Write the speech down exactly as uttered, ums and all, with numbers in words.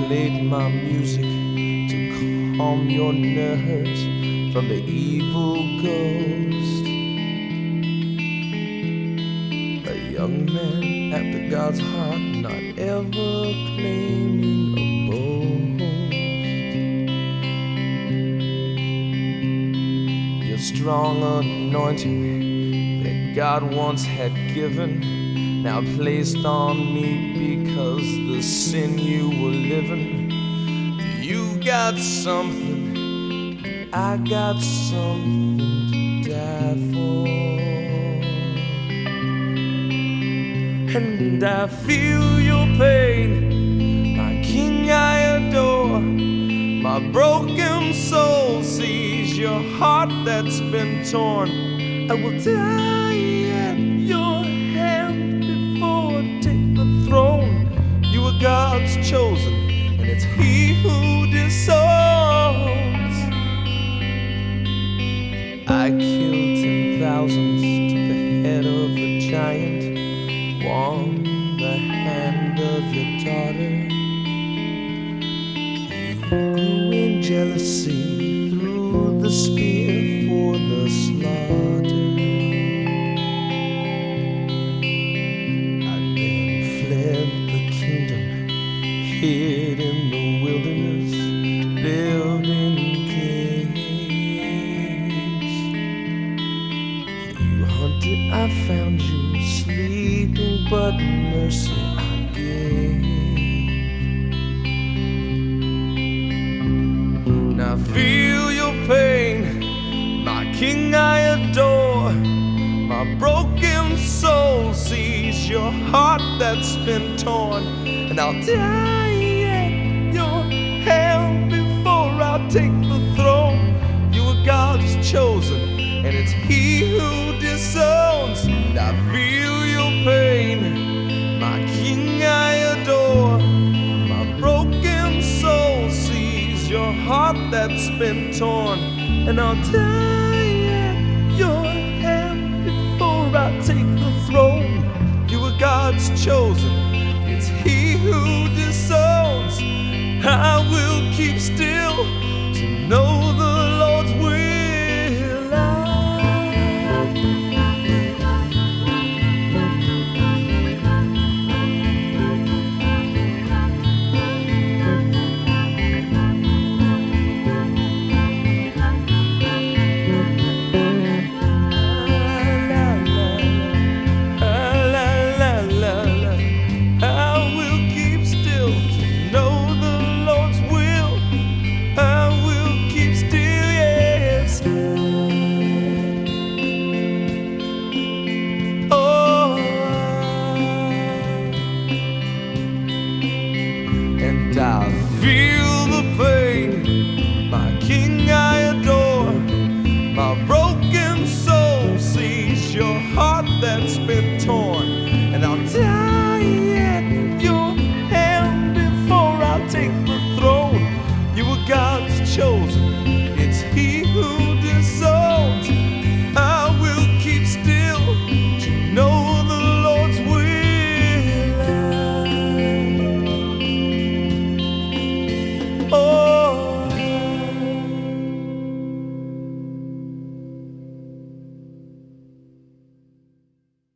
played my music to calm your nerves from the evil ghost. A young man after God's heart, not ever claiming a boast. Your strong anointing that God once had given, now placed on me because the sin you were living. You got something, I got something to die for. And I feel your pain, my King I adore. My broken soul sees your heart that's been torn. I will die at your hand before I take the throne. You are God's chosen, and it's He who disowns. I killed ten thousands, took the head of a giant, won the hand of your daughter. You grew in jealousy, threw the spear for the slaughter. I then fled the kingdom, hid in the wilderness, lived in caves. You hunted, I found you sleeping, but mercy I gave. Now feel your pain, my King I adore. My broken soul sees your heart that's been torn, and I'll die at your hand before I'll take the throne. You are God's chosen, and it's He who disowns. And I feel your pain, my King I adore. My broken soul sees your heart that's been torn, and I'll die